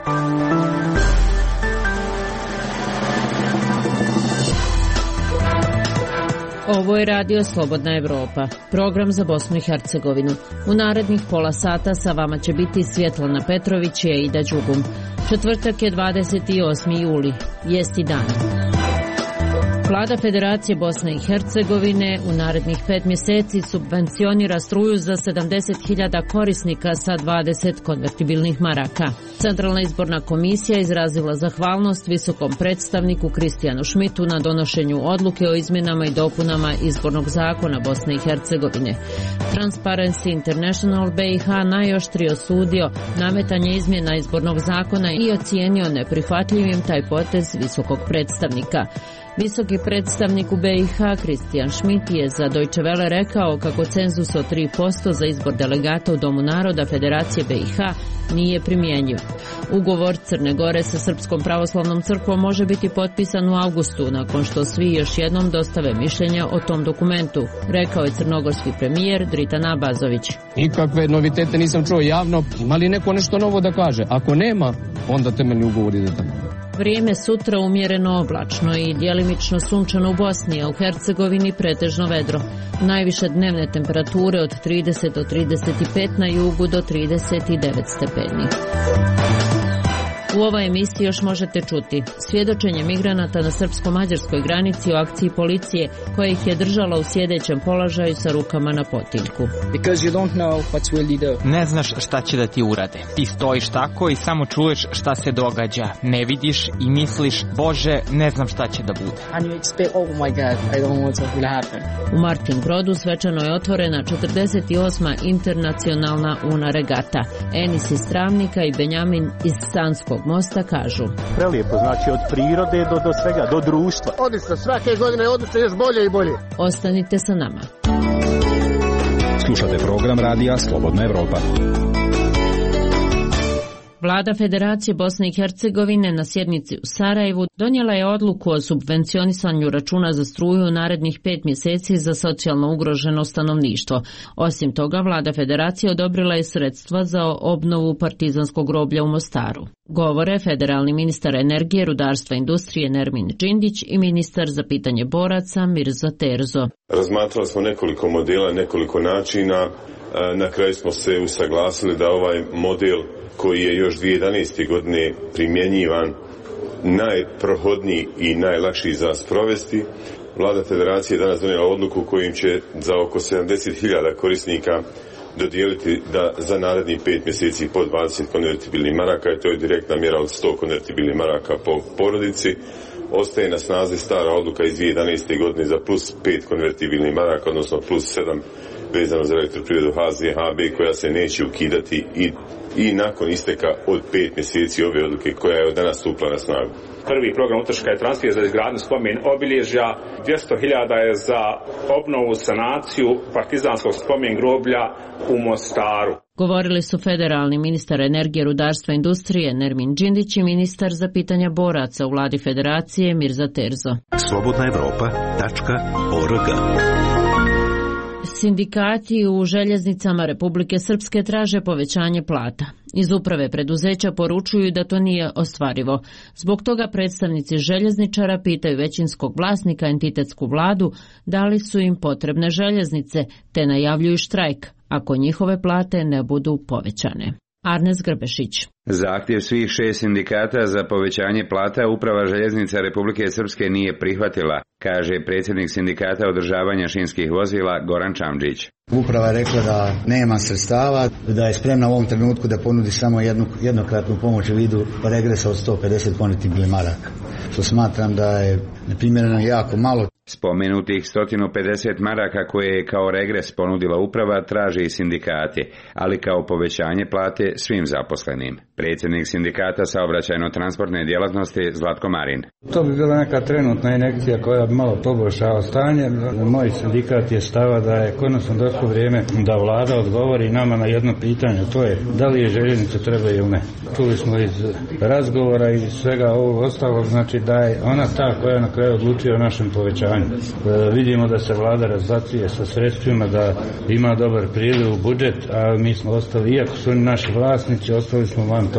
Ovo je Radio Slobodna Evropa, program za Bosnu i Hercegovinu. U narednih pola sata sa vama će biti Svjetlana Petrović i Aida Đugum. Četvrtak je 28. juli, jesti dan. Vlada Federacije Bosne i Hercegovine u narednih 5 mjeseci subvencionira struju za 70.000 korisnika sa 20 konvertibilnih maraka. Centralna izborna komisija izrazila zahvalnost visokom predstavniku Kristijanu Šmitu na donošenju odluke o izmjenama i dopunama izbornog zakona Bosne i Hercegovine. Transparency International BiH najoštrije osudio nametanje izmjena izbornog zakona i ocijenio neprihvatljivim taj potez visokog predstavnika. Visoki predstavnik u BiH Kristijan Šmit je za Deutsche Welle rekao kako cenzus od 3% za izbor delegata u Domu naroda Federacije BiH nije primjenjiv. Ugovor Crne Gore sa Srpskom pravoslavnom crkvom može biti potpisan u avgustu, nakon što svi još jednom dostave mišljenja o tom dokumentu, rekao je crnogorski premijer Dritan Abazović. Nikakve novitete nisam čuo javno, ima li neko nešto novo da kaže? Ako nema, onda temeljni ugovor ide tako. Vrijeme sutra umjereno oblačno i djelimično sunčano u Bosni, a u Hercegovini pretežno vedro. Najviše dnevne temperature od 30 do 35, na jugu do 39 stepeni. U ovoj emisiji još možete čuti svjedočenje migranata na srpsko-mađarskoj granici o akciji policije koja ih je držala u sjedećem položaju sa rukama na potiljku. Ne znaš šta će da ti urade. Ti stojiš tako i samo čuješ šta se događa. Ne vidiš i misliš, Bože, ne znam šta će da bude. U Martinbrodu svečano je otvorena 48. internacionalna una regata. Enis iz Travnika i Benjamin iz Sanskog mosta kažu. Prelijepo, znači od prirode do svega, do društva. Odlično, svake godine odlično, još bolje i bolje. Ostanite sa nama. Slušate program Radija Slobodna Evropa. Vlada Federacije Bosne i Hercegovine na sjednici u Sarajevu donijela je odluku o subvencionisanju računa za struju u narednih 5 mjeseci za socijalno ugroženo stanovništvo. Osim toga, Vlada Federacije odobrila je sredstva za obnovu partizanskog groblja u Mostaru. Govore federalni ministar energije, rudarstva i industrije Nermin Džindić i ministar za pitanje boraca Mirza Terzo. Razmatrali smo nekoliko modela, nekoliko načina. Na kraju smo se usaglasili da ovaj model koji je još 2011. godine primjenjivan, najprohodniji i najlakši za sprovesti. Vlada Federacije je danas donijela odluku kojim će za oko 70.000 korisnika dodijeliti da za narednih 5 mjeseci po 20 konvertibilnih maraka, i to je direktna mjera od 100 konvertibilnih maraka po porodici. Ostaje na snazi stara odluka iz 2011. godine za plus 5 konvertibilnih maraka, odnosno plus 7 vezano za elektroprivredu HZHB, koja se neće ukidati i nakon isteka od 5 mjeseci ove odluke koja je od danas stupila na snagu. Prvi program utroška je transfer za izgradnju spomen obilježja, 200.000 je za obnovu, sanaciju partizanskog spomen groblja u Mostaru. Govorili su federalni ministar energije, rudarstva i industrije Nermin Džindić i ministar za pitanja boraca u vladi Federacije Mirza Terzo. slobodnaevropa.org. Sindikati u željeznicama Republike Srpske traže povećanje plata. Iz uprave preduzeća poručuju da to nije ostvarivo. Zbog toga predstavnici željezničara pitaju većinskog vlasnika, entitetsku vladu, da li su im potrebne željeznice, te najavljuju štrajk ako njihove plate ne budu povećane. Arnes Grbešić. Zahtjev svih 6 sindikata za povećanje plata uprava željeznica Republike Srpske nije prihvatila, kaže predsjednik sindikata održavanja šinskih vozila Goran Čamđić. Uprava je rekla da nema sredstava, da je spremna u ovom trenutku da ponudi samo jednokratnu pomoć u vidu regresa od 150 konvertibilnih maraka, što smatram da je neprimjereno jako malo. Spomenutih 150 maraka koje je kao regres ponudila uprava traže i sindikati, ali kao povećanje plate svim zaposlenim. Predsjednik sindikata saobraćajno-transportne djelatnosti Zlatko Marin. To bi bila neka trenutna injekcija koja bi malo poboljšala stanje. Moj sindikat je stava da je konačno došlo vrijeme da vlada odgovori nama na jedno pitanje, to je da li je željeznice treba ili ne. Čuli smo iz razgovora i svega ovog ostalog, znači da je ona ta koja na kraju odlučuje o našem povećanju. Vidimo da se vlada razzacuje sa sredstvima, da ima dobar priliv u budžet, a mi smo ostali, iako su oni naši vlasnici, ostali smo van toga.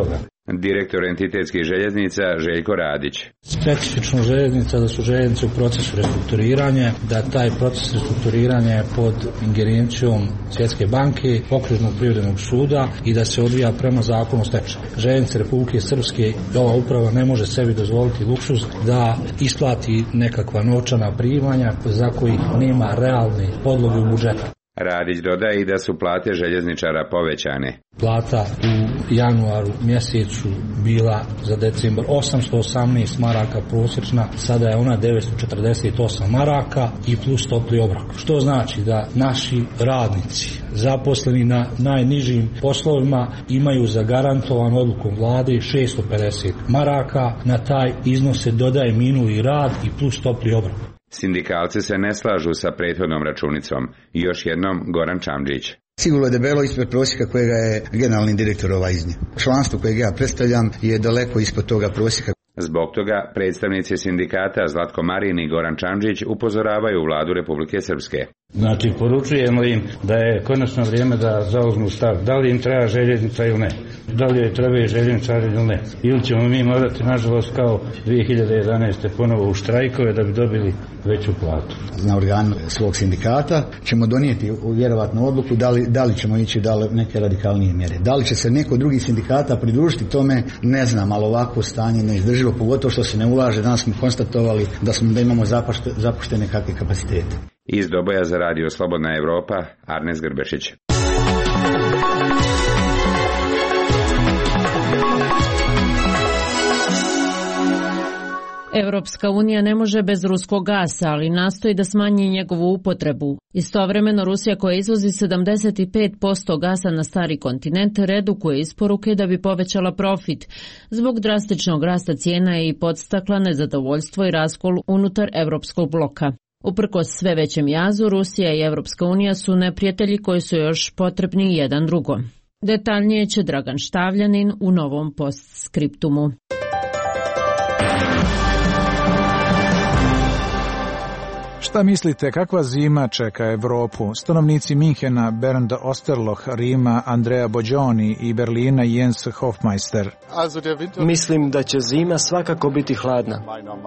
Direktor entitetskih željeznica Željko Radić. Specifično željeznica da su željeznice u procesu restrukturiranja, da taj proces restrukturiranja je pod ingerencijom Svjetske banke, Okružnog privrednog suda i da se odvija prema zakonu o stečaju. Željeznice Republike Srpske, ova uprava ne može sebi dozvoliti luksuz da isplati nekakva novčana primanja za kojih nema realne podloge u budžetu. Radić dodaje i da su plate željezničara povećane. Plata u januaru mjesecu bila za decembar 818 maraka prosječna, sada je ona 948 maraka i plus topli obrok. Što znači da naši radnici zaposleni na najnižim poslovima imaju zagarantovan odlukom vlade 650 maraka, na taj iznos se dodaje minuli rad i plus topli obrok. Sindikalci se ne slažu sa prethodnom računicom. Još jednom Goran Čamđić. Sigurno je debelo ispred prosjeka kojega je generalni direktor iznio. Članstvo kojeg ja predstavljam je daleko ispod toga prosjeka. Zbog toga predstavnici sindikata Zlatko Marin i Goran Čamđić upozoravaju vladu Republike Srpske. Znači, poručujemo im da je konačno vrijeme da zauzmu stav. Da li im treba željeznica ili ne? Da li joj trebaju željezničari ili ne? Ili ćemo mi morati, nažalost, kao 2011. ponovo u štrajkove da bi dobili veću platu. Na organu svog sindikata ćemo donijeti vjerovatnu odluku da li ćemo ići neke radikalnije mjere. Da li će se neko drugi sindikata pridružiti tome, ne znam, ali ovako stanje neizdrživo, pogotovo što se ne ulaže. Danas smo konstatovali da imamo zapuštene kakve kapacitete. Iz Doboja za radio Slobodna Evropa, Arnes Grbešić. Europska unija ne može bez ruskog gasa, ali nastoji da smanji njegovu upotrebu. Istovremeno Rusija, koja izvozi 75% gasa na stari kontinent, redukuje isporuke da bi povećala profit. Zbog drastičnog rasta cijena i podstakla nezadovoljstvo i raskol unutar europskog bloka. Uprkos sve većem jazu, Rusija i Europska unija su neprijatelji koji su još potrebni jedan drugom. Detaljnije će Dragan Štavljanin u novom postskriptumu. Šta mislite, kakva zima čeka Evropu? Stanovnici Minhena Bernd Osterloh, Rima Andrea Boggioni i Berlina Jens Hofmeister. Mislim da će zima svakako biti hladna.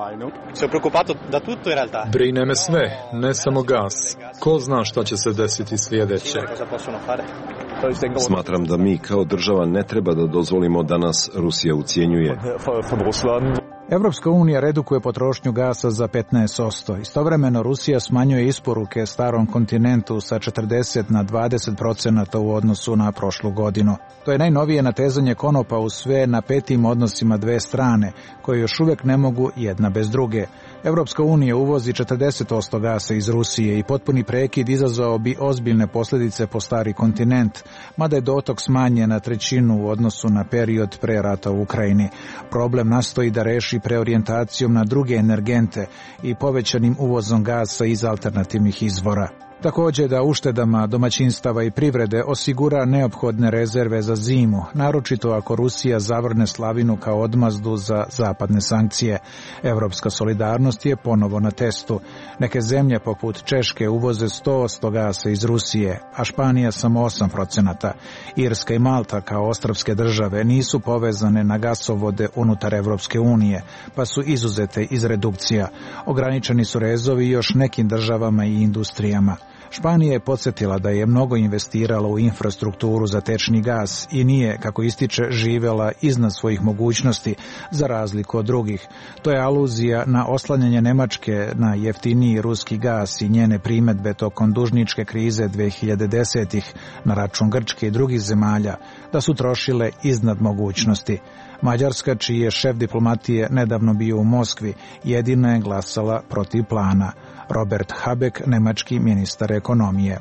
Brine me sve, ne samo gas. Ko zna šta će se desiti sljedeće? Smatram da mi kao država ne treba da dozvolimo da nas Rusija ucjenjuje. Evropska unija redukuje potrošnju gasa za 15%. Istovremeno Rusija smanjuje isporuke starom kontinentu sa 40 na 20% u odnosu na prošlu godinu. To je najnovije natezanje konopa u sve napetim odnosima dve strane, koje još uvijek ne mogu jedna bez druge. Evropska unija uvozi 40% gasa iz Rusije i potpuni prekid izazvao bi ozbiljne posljedice po stari kontinent, mada je dotok smanjen na trećinu u odnosu na period pre rata u Ukrajini. Problem nastoji da reši preorijentacijom na druge energente i povećanim uvozom gasa iz alternativnih izvora. Također da uštedama domaćinstava i privrede osigura neophodne rezerve za zimu, naročito ako Rusija zavrne slavinu kao odmazdu za zapadne sankcije. Evropska solidarnost je ponovo na testu. Neke zemlje poput Češke uvoze 100% gasa iz Rusije, a Španija samo 8%. Irska i Malta kao ostrvske države nisu povezane na gasovode unutar Evropske unije, pa su izuzete iz redukcija. Ograničeni su rezovi još nekim državama i industrijama. Španija je podsjetila da je mnogo investirala u infrastrukturu za tečni gas i nije, kako ističe, živjela iznad svojih mogućnosti za razliku od drugih. To je aluzija na oslanjanje Nemačke na jeftiniji ruski gas i njene primedbe tokom dužničke krize 2010-ih na račun Grčke i drugih zemalja, da su trošile iznad mogućnosti. Mađarska, čiji je šef diplomatije nedavno bio u Moskvi, jedina je glasala protiv plana. Robert Habeck, nemački ministar ekonomije.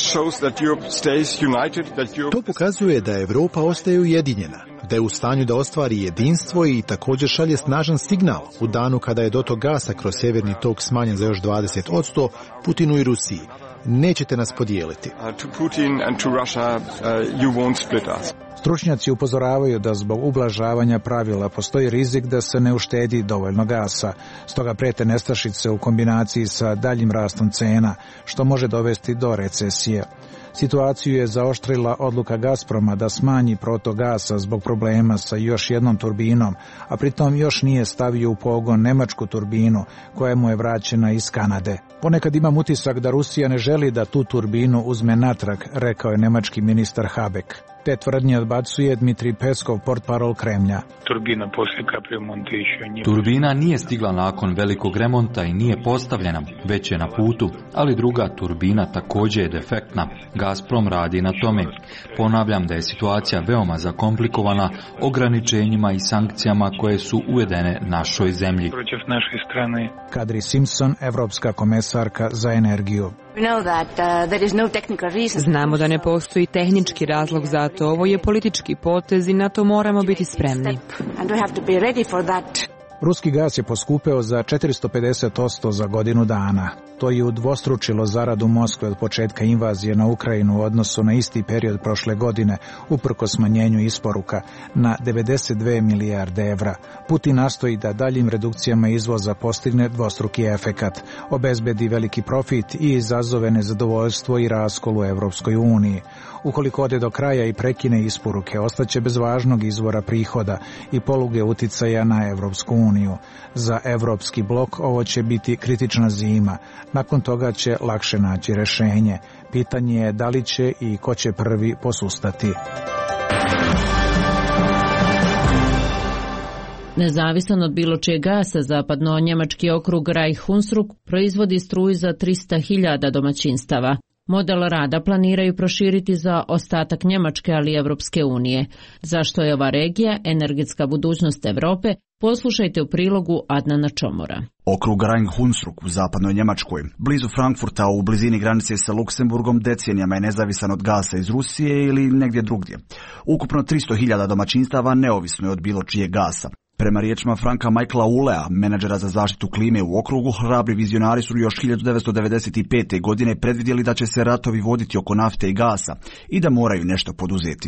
To pokazuje da Europa ostaje ujedinjena, da je u stanju da ostvari jedinstvo i također šalje snažan signal u danu kada je dotok gasa kroz sjeverni tok smanjen za još 20% Putinu i Rusiji. Nećete nas podijeliti. Stručnjaci upozoravaju da zbog ublažavanja pravila postoji rizik da se ne uštedi dovoljno gasa, stoga prijete nestašice u kombinaciji sa daljim rastom cena, što može dovesti do recesije. Situaciju je zaoštrila odluka Gazproma da smanji protok gasa zbog problema sa još jednom turbinom, a pritom još nije stavio u pogon nemačku turbinu koja mu je vraćena iz Kanade. Ponekad imam utisak da Rusija ne želi da tu turbinu uzme natrag, rekao je nemački ministar Habeck. Te tvrdnje odbacuje Dmitrij Peskov, portparol Kremlja. Turbina nije stigla nakon velikog remonta i nije postavljena, već je na putu, ali druga turbina također je defektna. Gazprom radi na tome. Ponavljam da je situacija veoma zakomplikovana ograničenjima i sankcijama koje su uvedene našoj zemlji. Kadri Simpson, evropska komesarka za energiju. Znamo da ne postoji tehnički razlog za to. Ovo je politički potez i na to moramo biti spremni. Ruski gas je poskupeo za 450% za godinu dana. To je udvostručilo zaradu Moskve od početka invazije na Ukrajinu u odnosu na isti period prošle godine, uprkos smanjenju isporuka na 92 milijarde evra. Putin nastoji da daljim redukcijama izvoza postigne dvostruki efekat, obezbedi veliki profit i izazove nezadovoljstvo i raskol u Evropskoj uniji. Ukoliko ode do kraja i prekine isporuke, ostaće bez važnog izvora prihoda i poluge uticaja na Evropsku uniju. Za Evropski blok ovo će biti kritična zima. Nakon toga će lakše naći rješenje. Pitanje je da li će i ko će prvi posustati. Nezavisan od bilo čijeg gasa, zapadno-njemački okrug Reich-Hunsrück proizvodi struju za 300.000 domaćinstava. Model rada planiraju proširiti za ostatak Njemačke, ali i Evropske unije. Zašto je ova regija energetska budućnost Europe? Poslušajte u prilogu Adnana Čomora. Okrug Reich-Hunsrück u zapadnoj Njemačkoj, blizu Frankfurta u blizini granice sa Luksemburgom, decenijama je nezavisan od gasa iz Rusije ili negdje drugdje. Ukupno 300.000 domaćinstava neovisno je od bilo čijeg gasa. Prema riječima Franka Michaela Ulea, menadžera za zaštitu klime u okrugu, hrabri vizionari su još 1995. godine predvidjeli da će se ratovi voditi oko nafte i gasa i da moraju nešto poduzeti.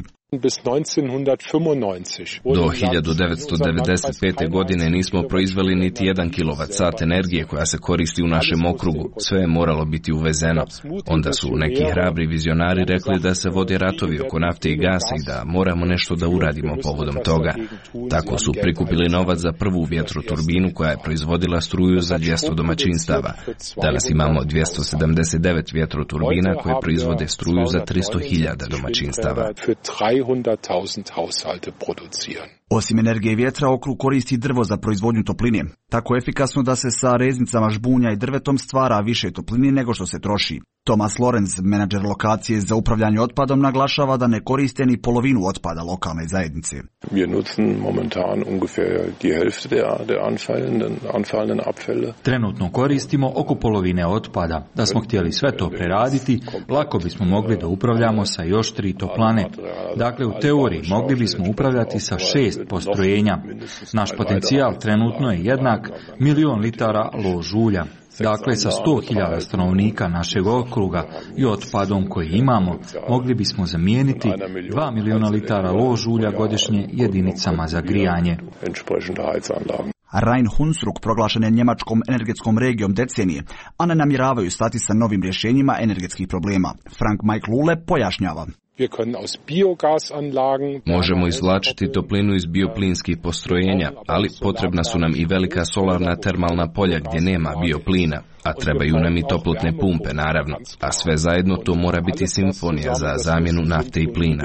Do 1995. godine nismo proizveli niti 1 kWh energije koja se koristi u našem okrugu. Sve je moralo biti uvezeno. Onda su neki hrabri vizionari rekli da se vode ratovi oko nafte i gasa i da moramo nešto da uradimo povodom toga. Tako su prikupili novac za prvu vjetroturbinu koja je proizvodila struju za 200 domaćinstava. Danas imamo 279 vjetroturbina koje proizvode struju za 300.000 domaćinstava. Osim energije vjetra, okrug koristi drvo za proizvodnju topline. Tako efikasno da se sa reznicama žbunja i drvetom stvara više topline nego što se troši. Thomas Lorenz, menadžer lokacije za upravljanje otpadom, naglašava da ne koriste ni polovinu otpada lokalne zajednice. Trenutno koristimo oko polovine otpada. Da smo htjeli sve to preraditi, lako bismo mogli da upravljamo sa još 3 toplane. Dakle, u teoriji mogli bismo upravljati sa 6 postrojenja. Naš potencijal trenutno je jednak 1.000.000 litara lož ulja. Dakle, sa 100.000 stanovnika našeg okruga i otpadom koji imamo, mogli bismo zamijeniti 2.000.000 litara lož ulja godišnje jedinicama za grijanje. Rhein-Hunsrück proglašen je njemačkom energetskom regijom decenije, a ne namjeravaju stati sa novim rješenjima energetskih problema. Frank Michael Uhle pojašnjava. Možemo izvlačiti toplinu iz bioplinskih postrojenja, ali potrebna su nam i velika solarna termalna polja gdje nema bioplina, a trebaju nam i toplotne pumpe, naravno. A sve zajedno to mora biti simfonija za zamjenu nafte i plina.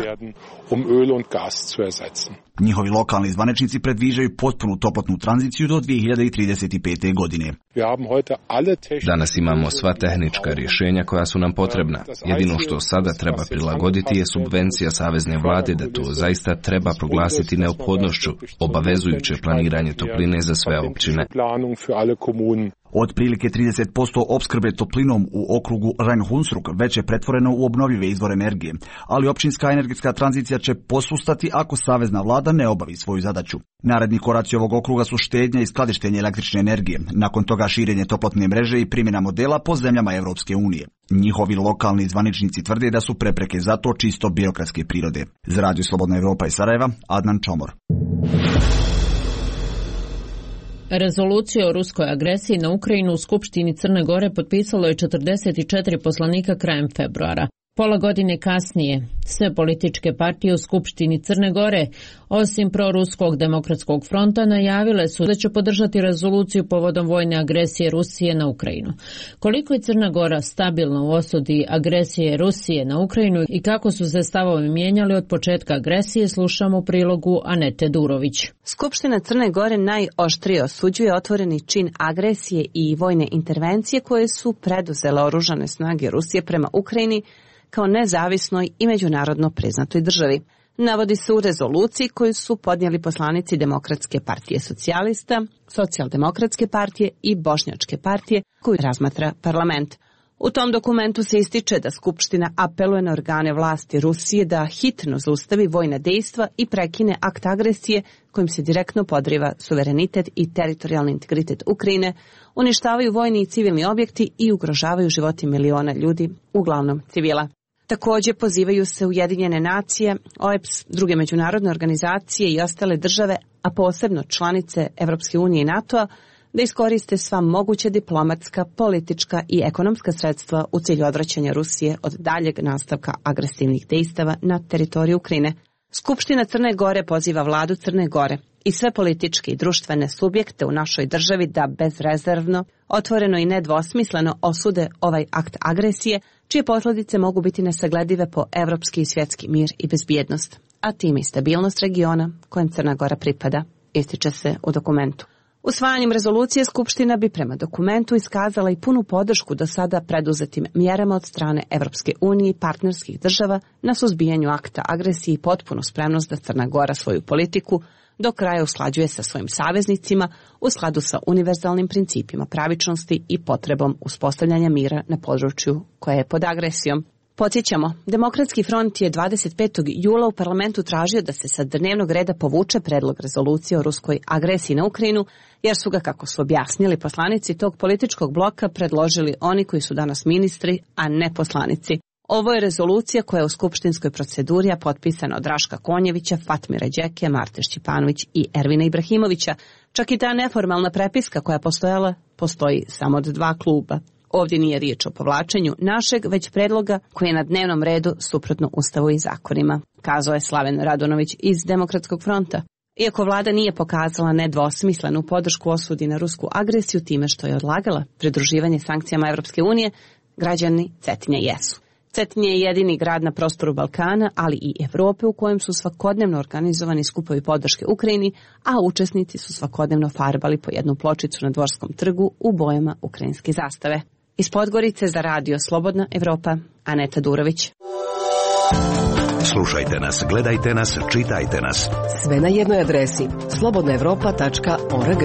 Njihovi lokalni zvaničnici predviđaju potpunu toplotnu tranziciju do 2035. godine. Danas imamo sva tehnička rješenja koja su nam potrebna. Jedino što sada treba prilagoditi je subvencija savezne vlade da to zaista treba proglasiti neophodnošću, obavezujuće planiranje topline za sve općine. Otprilike 30% opskrbe toplinom u okrugu Rhein-Hunsrück već je pretvoreno u obnovljive izvore energije, ali općinska energetska tranzicija će posustati ako savezna vlada ne obavi svoju zadaću. Naredni koraci ovog okruga su štednja i skladištenje električne energije, nakon toga širenje toplotne mreže i primjena modela po zemljama Evropske unije. Njihovi lokalni zvaničnici tvrde da su prepreke za to čisto birokratske prirode. Za Radio Slobodna Evropa iz Sarajeva, Adnan Čomor. Rezoluciju o ruskoj agresiji na Ukrajinu u Skupštini Crne Gore potpisalo je 44 poslanika krajem februara. Pola godine kasnije, sve političke partije u Skupštini Crne Gore, osim proruskog demokratskog fronta, najavile su da će podržati rezoluciju povodom vojne agresije Rusije na Ukrajinu. Koliko je Crna Gora stabilna u osudi agresije Rusije na Ukrajinu i kako su se stavovi mijenjali od početka agresije, slušamo u prilogu Anete Durović. Skupština Crne Gore najoštrije osuđuje otvoreni čin agresije i vojne intervencije koje su preduzele oružane snage Rusije prema Ukrajini kao nezavisnoj i međunarodno priznatoj državi. Navodi se u rezoluciji koju su podnijeli poslanici Demokratske partije socijalista, Socijaldemokratske partije i Bošnjačke partije koju razmatra parlament. U tom dokumentu se ističe da Skupština apeluje na organe vlasti Rusije da hitno zaustavi vojna dejstva i prekine akt agresije kojim se direktno podriva suverenitet i teritorijalni integritet Ukrajine, uništavaju vojni i civilni objekti i ugrožavaju životi miliona ljudi, uglavnom civila. Također pozivaju se Ujedinjene nacije, OEBS, druge međunarodne organizacije i ostale države, a posebno članice Evropske unije i NATO-a, da iskoriste sva moguća diplomatska, politička i ekonomska sredstva u cilju odvraćanja Rusije od daljeg nastavka agresivnih dejstava na teritoriju Ukrajine. Skupština Crne Gore poziva vladu Crne Gore i sve političke i društvene subjekte u našoj državi da bezrezervno, otvoreno i nedvosmisleno osude ovaj akt agresije, čije posljedice mogu biti nesagledive po evropski i svjetski mir i bezbjednost, a time i stabilnost regiona kojem Crna Gora pripada, ističe se u dokumentu. Usvajanjem rezolucije Skupština bi prema dokumentu iskazala i punu podršku do sada preduzetim mjerama od strane Evropske unije i partnerskih država na suzbijanju akta agresije i potpunu spremnost da Crna Gora svoju politiku do kraja usklađuje sa svojim saveznicima u skladu sa univerzalnim principima pravičnosti i potrebom uspostavljanja mira na području koje je pod agresijom. Podsjećamo, Demokratski front je 25. jula u parlamentu tražio da se sa dnevnog reda povuče predlog rezolucije o ruskoj agresiji na Ukrajinu, jer su ga, kako su objasnili poslanici tog političkog bloka, predložili oni koji su danas ministri, a ne poslanici. Ovo je rezolucija koja je u skupštinskoj proceduri potpisana od Raška Konjevića, Fatmira Đekija, Marte Šćipanović i Ervina Ibrahimovića. Čak i ta neformalna prepiska koja postoji samo od 2 kluba. Ovdje nije riječ o povlačenju našeg, već predloga koji je na dnevnom redu suprotno Ustavu i zakonima, kazao je Slaven Radonović iz Demokratskog fronta. Iako vlada nije pokazala nedvosmislenu podršku osudi na rusku agresiju time što je odlagala pridruživanje sankcijama Evropske unije, građani Cetinja jesu. Cetinje je jedini grad na prostoru Balkana, ali i Evrope u kojem su svakodnevno organizovani skupovi podrške Ukrajini, a učesnici su svakodnevno farbali po jednu pločicu na Dvorskom trgu u bojama ukrajinske zastave. Iz Podgorice za radio Slobodna Evropa, Aneta Durović. Slušajte nas, gledajte nas, čitajte nas. Sve na jednoj adresi slobodnaevropa.org.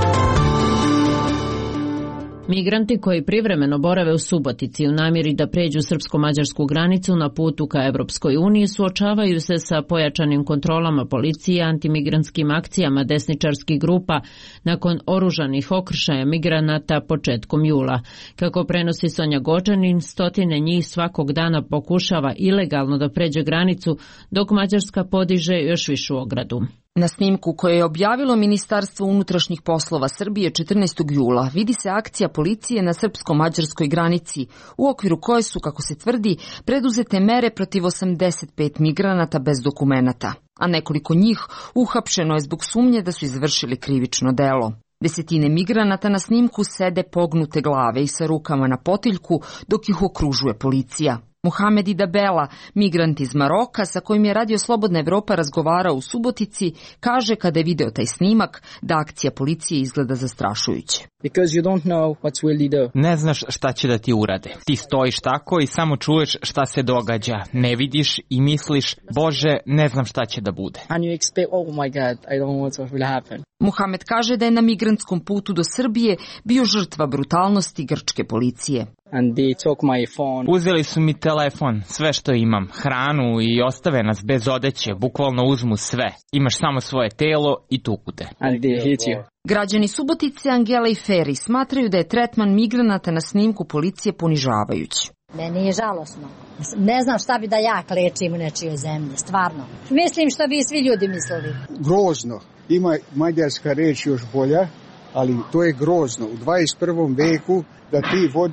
Migranti koji privremeno borave u Subotici u namjeri da pređu srpsko-mađarsku granicu na putu ka Evropskoj uniji suočavaju se sa pojačanim kontrolama policije i antimigrantskim akcijama desničarskih grupa nakon oružanih okršaja migranata početkom jula. Kako prenosi Sonja Gočanin, stotine njih svakog dana pokušava ilegalno da pređe granicu, dok Mađarska podiže još višu ogradu. Na snimku koje je objavilo Ministarstvo unutrašnjih poslova Srbije 14. jula vidi se akcija policije na srpsko-mađarskoj granici, u okviru koje su, kako se tvrdi, preduzete mere protiv 85 migranata bez dokumenata, a nekoliko njih uhapšeno je zbog sumnje da su izvršili krivično delo. Desetine migranata na snimku sede pognute glave i sa rukama na potiljku dok ih okružuje policija. Mohamed Idabela, migrant iz Maroka sa kojim je Radio Slobodna Evropa razgovarao u Subotici, kaže kada je video taj snimak da akcija policije izgleda zastrašujuće. Ne znaš šta će da ti urade. Ti stojiš tako i samo čuješ šta se događa. Ne vidiš i misliš, Bože, ne znam šta će da bude. Mohamed kaže da je na migrantskom putu do Srbije bio žrtva brutalnosti grčke policije. Uzeli su mi telefon, sve što imam, hranu i ostave nas bez odeće, bukvalno uzmu sve. Imaš samo svoje telo i tuku te. Građani Subotice, Angela i Feri smatraju da je tretman migranata na snimku policije ponižavajući. Meni je žalosno. Ne znam šta bi da ja klečim u nečijoj zemlji, stvarno. Mislim što bi svi ljudi mislili. Grozno. Ima mađarska reč još bolja, ali to je grozno. U 21. veku da ti vodiš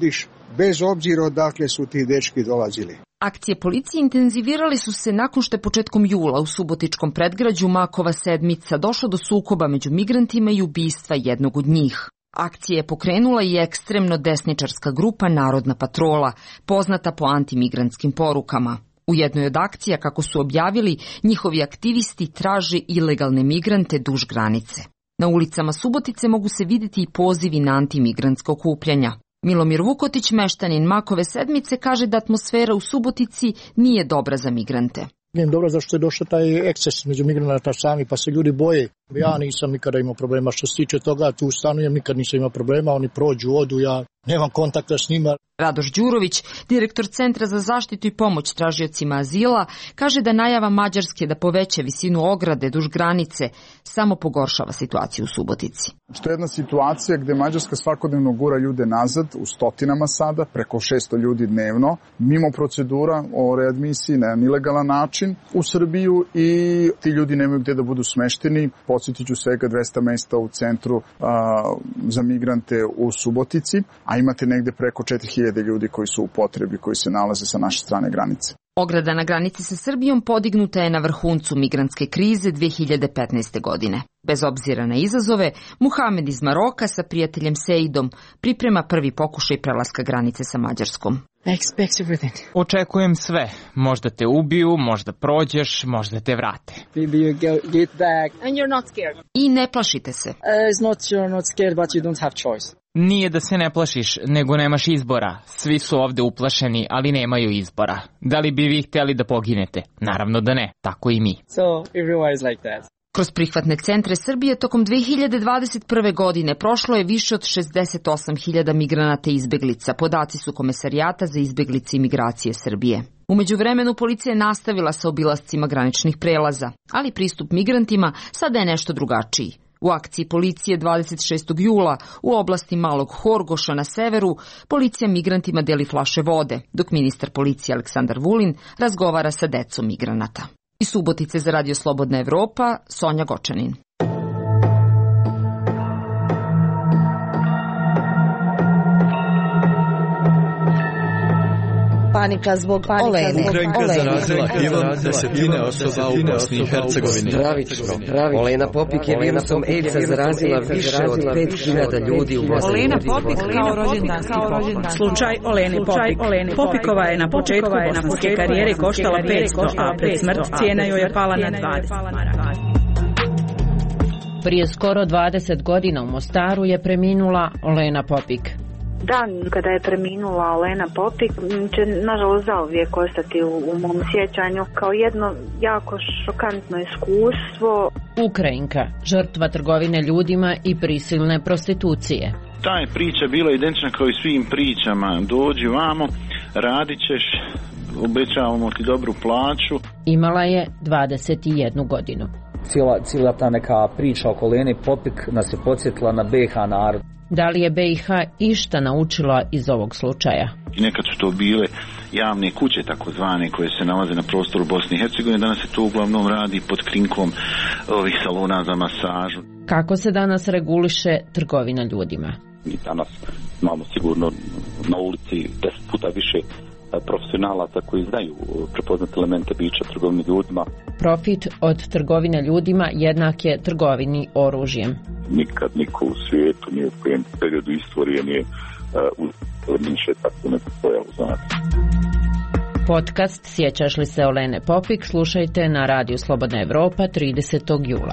bez obzira odakle su ti dečki dolazili. Akcije policije intenzivirali su se nakon što je početkom jula u subotičkom predgrađu Makova Sedmica došlo do sukoba među migrantima i ubistva jednog od njih. Akcije je pokrenula i ekstremno desničarska grupa Narodna patrola, poznata po antimigrantskim porukama. U jednoj od akcija, kako su objavili, njihovi aktivisti traže ilegalne migrante duž granice. Na ulicama Subotice mogu se vidjeti i pozivi na antimigrantska okupljanja. Milomir Vukotić, meštanin Makove Sedmice, kaže da atmosfera u Subotici nije dobra za migrante. Nije dobro zašto je došao taj eksces među migranata sami, pa se ljudi boje. Ja nisam nikada imao problema. Što se tiče toga, tu stanujem, nikad nisam imao problema. Oni prođu, odu, ja nemam kontakta s njima. Radoš Đurović, direktor Centra za zaštitu i pomoć tražiocima azila, kaže da najava Mađarske da poveća visinu ograde duž granice samo pogoršava situaciju u Subotici. To je jedna situacija gde Mađarska svakodnevno gura ljude nazad u stotinama sada, preko 600 ljudi dnevno, mimo procedura o readmisiji na ilegalan način u Srbiju i ti ljudi nemaju gde da budu smešteni. Podsjetit ću svega 200 mesta u centru za migrante u Subotici, a imate negde preko 4000 ljudi koji su u potrebi, koji se nalaze sa naše strane granice. Ograda na granici sa Srbijom podignuta je na vrhuncu migrantske krize 2015. godine. Bez obzira na izazove, Muhamed iz Maroka sa prijateljem Seidom priprema prvi pokušaj prelaska granice sa Mađarskom. Očekujem sve. Možda te ubiju, možda prođeš, možda te vrate. I ne plašite se. Nije da se ne plašiš, nego nemaš izbora. Svi su ovde uplašeni, ali nemaju izbora. Da li bi vi htjeli da poginete? Naravno da ne, tako i mi. Kroz prihvatne centre Srbije tokom 2021. godine prošlo je više od 68.000 migranata i izbeglica. Podaci su Komesarijata za izbeglice i migracije Srbije. U međuvremenu policija je nastavila sa obilascima graničnih prelaza, ali pristup migrantima sada je nešto drugačiji. U akciji policije 26. jula u oblasti Malog Horgoša na severu, policija migrantima deli flaše vode, dok ministar policije Aleksandar Vulin razgovara sa decom migranata. Iz Subotice za Radio Slobodna Evropa, Sonja Gočanin. Panika zbog Olene. Ukrajinka zarazila HIV-om desetine osoba u Bosni i Hercegovini. Olena Popik je virusom AIDS-a zarazila više od 5000 ljudi u Bosni. Olena Popik kao rođendanski poklon. Slučaj Olene Popik. Popikova je na početku bosanske karijere koštala 500, a pred smrt cijena joj je pala na 20 maraka. Prije skoro 20 godina u Mostaru je preminula Olena Popik. Dan kada je preminula Olena Popik će nažalost zauvijek ostati u mom sjećanju kao jedno jako šokantno iskustvo. Ukrajinka, žrtva trgovine ljudima i prisilne prostitucije. Ta je priča bila identična kao i svim pričama. Dođi vamo, radit ćeš, obećavamo ti dobru plaću. Imala je 21 godinu. Cijela ta neka priča oko Olene Popik nas je podsjetila na BiH narod. Da li je BiH išta naučila iz ovog slučaja? I nekad su to bile javne kuće takozvane koje se nalaze na prostoru Bosne i Hercegovine. Danas se to uglavnom radi pod krinkom ovih salona za masažu. Kako se danas reguliše trgovina ljudima? Mi danas imamo sigurno na ulici 10 puta više profesionalaca koji znaju prepoznati elemente bića trgovine ljudima. Profit od trgovine ljudima jednak je trgovini oružjem. Nikad niko u svijetu nije u kojem periodu istorije nije više tako neko pojavu znati. Podcast Sjećaš li se Olene Popik slušajte na Radiju Slobodna Evropa 30. jula.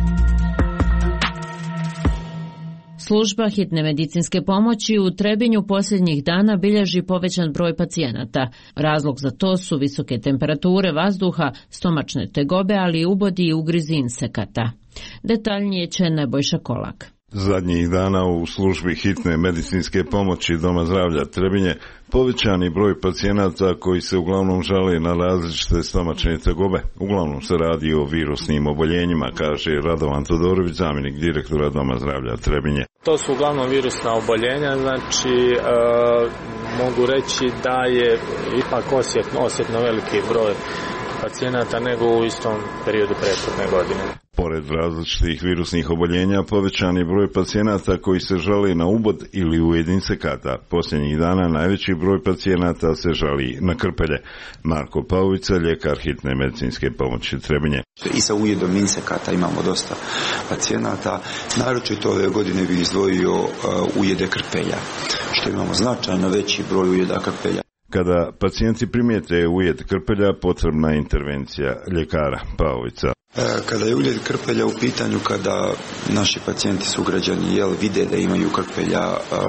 Služba hitne medicinske pomoći u Trebinju posljednjih dana bilježi povećan broj pacijenata. Razlog za to su visoke temperature vazduha, stomačne tegobe, ali i ubodi i ugrizi insekata. Detaljnije će Nebojša Kolak. Zadnjih dana u službi hitne medicinske pomoći Doma zdravlja Trebinje povećani broj pacijenata koji se uglavnom žale na različite stomačne tegobe. Uglavnom se radi o virusnim oboljenjima, kaže Radovan Todorović, zamjenik direktora Doma zdravlja Trebinje. To su uglavnom virusna oboljenja, znači mogu reći da je ipak osjetno veliki broj pacijenata nego u istom periodu prethodne godine. Pored različitih virusnih oboljenja, povećan je broj pacijenata koji se žali na ubod ili ujed insekata. Posljednjih dana najveći broj pacijenata se žali na krpelje. Marko Pauvica, ljekar hitne medicinske pomoći Trebinje. I sa ujedom insekata imamo dosta pacijenata. Naročito ove godine bi izdvojio ujede krpelja, što imamo značajno veći broj ujeda krpelja. Kada pacijenti primijete ujed krpelja, potrebna je intervencija ljekara. Pauvica. Kada je ujed krpelja u pitanju, kada naši pacijenti sugrađani vide da imaju krpelja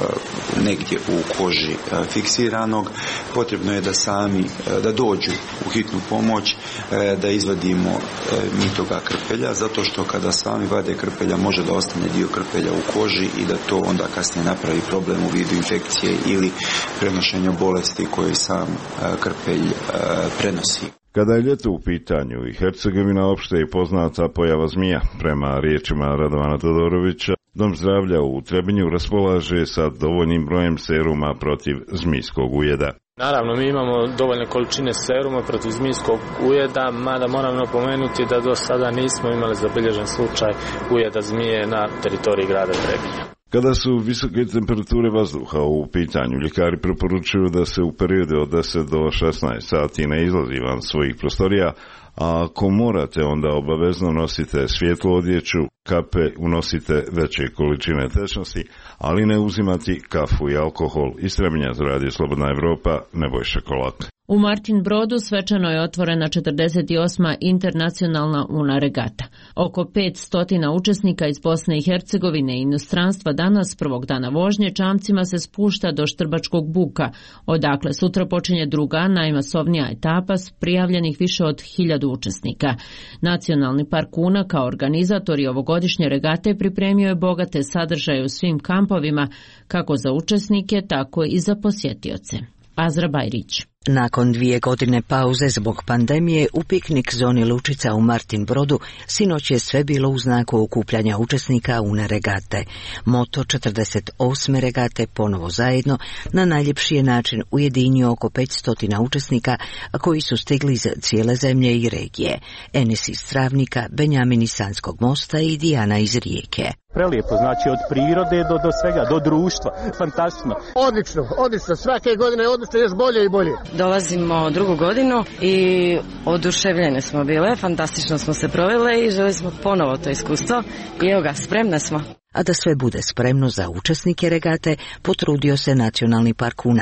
negdje u koži fiksiranog, potrebno je da sami da dođu u hitnu pomoć, da izvadimo mi toga krpelja, zato što kada sami vade krpelja može da ostane dio krpelja u koži i da to onda kasnije napravi problem u vidu infekcije ili prenošenja bolesti koje sam krpelj prenosi. Kada je ljeto u pitanju i Hercegovina opšte je poznata pojava zmija, prema riječima Radovana Todorovića, Dom zdravlja u Trebinju raspolaže sa dovoljnim brojem seruma protiv zmijskog ujeda. Naravno, mi imamo dovoljne količine seruma protiv zmijskog ujeda, mada moram napomenuti da do sada nismo imali zabilježen slučaj ujeda zmije na teritoriji grada Trebinja. Kada su visoke temperature vazduha u pitanju, ljekari preporučuju da se u periodu od 10 do 16 sati ne izlazi van svojih prostorija, a ako morate, onda obavezno nosite svijetlu odjeću, kape, unosite veće količine tečnosti, ali ne uzimati kafu i alkohol. Iz Trebinja za Radio Slobodna Evropa, Nebojša Kolak. U Martin Brodu svečano je otvorena 48. internacionalna UNA regata. Oko 500 učesnika iz Bosne i Hercegovine i inostranstva danas, prvog dana vožnje, čamcima se spušta do Štrbačkog buka, odakle sutra počinje druga, najmasovnija etapa s prijavljenih više od 1000 učesnika. Nacionalni park UNA kao organizator i ovogodišnje regate pripremio je bogate sadržaje u svim kampovima, kako za učesnike, tako i za posjetioce. Azra Bajrić. Nakon 2 godine pauze zbog pandemije, u piknik zoni Lučica u Martin Brodu sinoć je sve bilo u znaku okupljanja učesnika UNA regate. Moto 48. regate ponovo zajedno na najljepši je način ujedinio oko 500 učesnika koji su stigli iz cijele zemlje i regije. Enis iz Travnika, Benjamin iz Sanskog mosta i Dijana iz Rijeke. Prelijepo, znači od prirode do svega, do društva, fantastično. Odlično, svake godine je odlično, još bolje i bolje. Dolazimo drugu godinu i oduševljene smo bile, fantastično smo se provele i želi smo ponovo to iskustvo i evo ga, spremne smo. A da sve bude spremno za učesnike regate, potrudio se Nacionalni park UNA.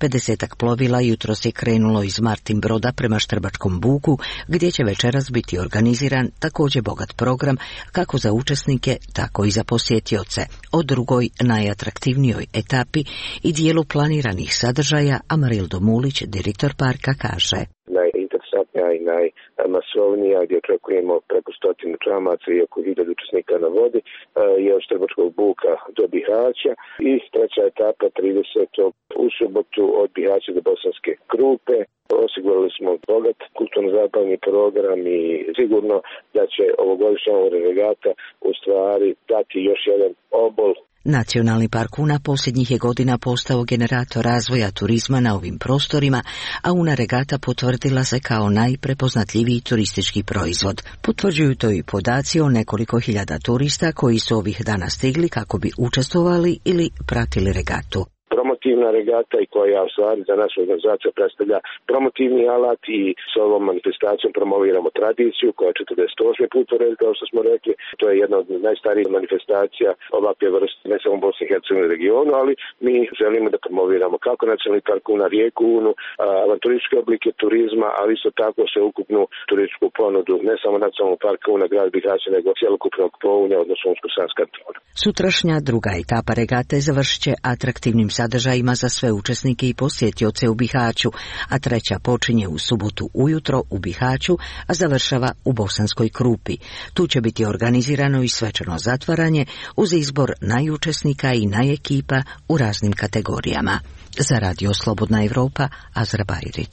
50 plovila jutros je krenulo iz Martin Broda prema Štrbačkom buku, gdje će večeras biti organiziran također bogat program kako za učesnike, tako i za posjetioce. O drugoj, najatraktivnijoj etapi i dijelu planiranih sadržaja Amarildo Mulić, direktor parka, kaže. Najinteresantnija i najmasovnija, gdje očekujemo preko 100 čamaca i oko 1000 učesnika na vodi, je od Štrbačkog buka do Bihaća i treća etapa 30. u subotu od Bihaća do Bosanske Krupe. Osigurali smo bogat kulturno-zabavni program i sigurno da će ovogodišnja regata u stvari dati još jedan obol. Nacionalni park UNA posljednjih je godina postao generator razvoja turizma na ovim prostorima, a UNA regata potvrdila se kao najprepoznatljiviji turistički proizvod. Potvrđuju to i podaci o nekoliko hiljada turista koji su ovih dana stigli kako bi učestvovali ili pratili regatu. Promotivna regata i koja u stvari za našu organizaciju predstavlja promotivni alat i s ovom manifestacijom promoviramo tradiciju koja je 48. put u redu, kao što smo rekli. To je jedna od najstarijih manifestacija ovakve vrste, ne samo u Bosni i Hercegovini regionu, ali mi želimo da promoviramo kako Nacionalni park UNA, rijeku UNU, avanturističke oblike turizma, ali isto tako sveukupnu turističku ponudu, ne samo Nacionalnog parka UNA, grad Bihać, nego cjelokupnog Pounja, odnosno Unsko-Sanska kantona. Sutrašnja druga etapa regate završit će atraktivnim sadržajima za sve učesnike i posjetioce u Bihaću, a treća počinje u subotu ujutro u Bihaću, a završava u Bosanskoj Krupi. Tu će biti organizirano i svečano zatvaranje uz izbor najučesnika i najekipa u raznim kategorijama. Za Radio Slobodna Evropa, Azra Bajrić.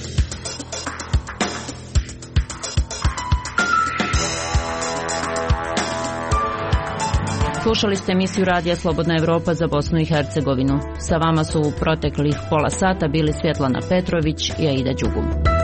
Slušali ste emisiju Radija Slobodna Evropa za Bosnu i Hercegovinu. Sa vama su u proteklih pola sata bili Svjetlana Petrović i Aida Đugum.